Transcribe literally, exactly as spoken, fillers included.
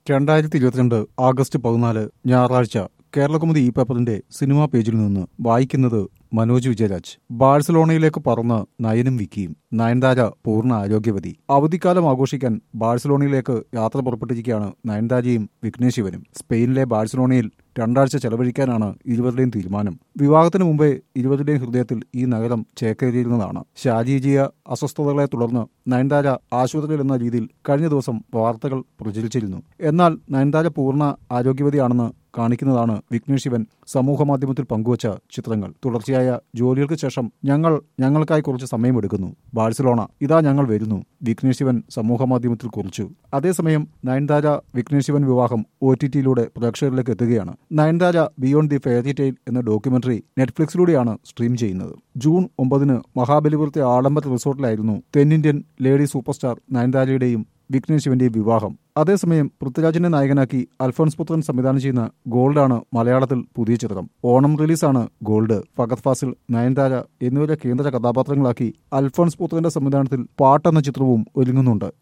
രണ്ടായിരത്തി ഇരുപത്തിരണ്ട് ആഗസ്റ്റ് പതിനാല് ഞായറാഴ്ച കേരളകൗമുദി ഈ പേപ്പറിന്റെ സിനിമാ പേജിൽ നിന്ന് വായിക്കുന്നത് മനോജ് വിജയരാജ്. ബാഴ്സലോണയിലേക്ക് പറന്ന് നയനും വിക്കിയും. നയൻതാര പൂർണ്ണ ആരോഗ്യവതി. അവധിക്കാലം ആഘോഷിക്കാൻ ബാഴ്സലോണയിലേക്ക് യാത്ര പുറപ്പെട്ടിരിക്കുകയാണ് നയൻതാരയും വിഘ്നേഷ് ശിവനും. സ്പെയിനിലെ ബാഴ്സലോണയിൽ രണ്ടാഴ്ച ചെലവഴിക്കാനാണ് ഇരുവരുടെയും തീരുമാനം. വിവാഹത്തിന് മുമ്പേ ഇരുവരുടെയും ഹൃദയത്തിൽ ഈ നഗരം ചേക്കേറിയിരുന്നതാണ്. ശാരീരിക അസ്വസ്ഥതകളെ തുടർന്ന് നയൻതാര ആശുപത്രിയിൽ എന്ന രീതിയിൽ കഴിഞ്ഞ ദിവസം വാർത്തകൾ പ്രചരിച്ചിരുന്നു. എന്നാൽ നയൻതാര പൂർണ്ണ ആരോഗ്യവതിയാണെന്ന് കാണിക്കുന്നതാണ് വിഘ്നേഷ് ശിവൻ സമൂഹമാധ്യമത്തിൽ പങ്കുവച്ച ചിത്രങ്ങൾ. തുടർച്ചയായ ജോലികൾക്ക് ശേഷം ഞങ്ങൾ ഞങ്ങൾക്കായി കുറച്ച് സമയമെടുക്കുന്നു. ബാഴ്സലോണ ഇതാ ഞങ്ങൾ വരുന്നു, വിഘ്നേഷ് ശിവൻ സമൂഹമാധ്യമത്തിൽ കുറിച്ചു. അതേസമയം നയൻതാര വിഘ്നേഷ് ശിവൻ വിവാഹം ഒ ടി ടിയിലൂടെ പ്രേക്ഷകരിലേക്ക് എത്തുകയാണ്. Nayanthara beyond the fairy tale എന്ന ഡോക്യുമെന്ററി നെറ്റ്ഫ്ലിക്സിലൂടെയാണ് സ്ട്രീം ചെയ്യുന്നത്. ജൂൺ ഒമ്പതിന് മഹാബലിപുരത്തെ ആഡംബര റിസോർട്ടിലായിരുന്നു തെന്നിന്ത്യൻ ലേഡി സൂപ്പർ സ്റ്റാർ നയൻതാരയുടെയും വിഘ്നേഷ് ശിവന്റെയും വിവാഹം. അതേസമയം പൃഥ്വിരാജിനെ നായകനാക്കി അൽഫോൺസ് പുത്രൻ സംവിധാനം ചെയ്യുന്ന ഗോൾഡാണ് മലയാളത്തിൽ പുതിയ ചിത്രം. ഓണം റിലീസാണ് ഗോൾഡ്. ഫഹദ് ഫാസിൽ, നയൻതാര എന്നിവരെ കേന്ദ്ര കഥാപാത്രങ്ങളാക്കി അൽഫോൺസ് പുത്രന്റെ സംവിധാനത്തിൽ പാട്ട് എന്ന ചിത്രവും ഒരുങ്ങുന്നുണ്ട്.